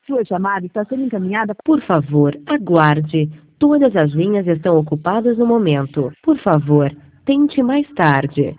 Sua chamada está sendo encaminhada. Por favor, aguarde. Todas as linhas estão ocupadas no momento. Por favor, tente mais tarde.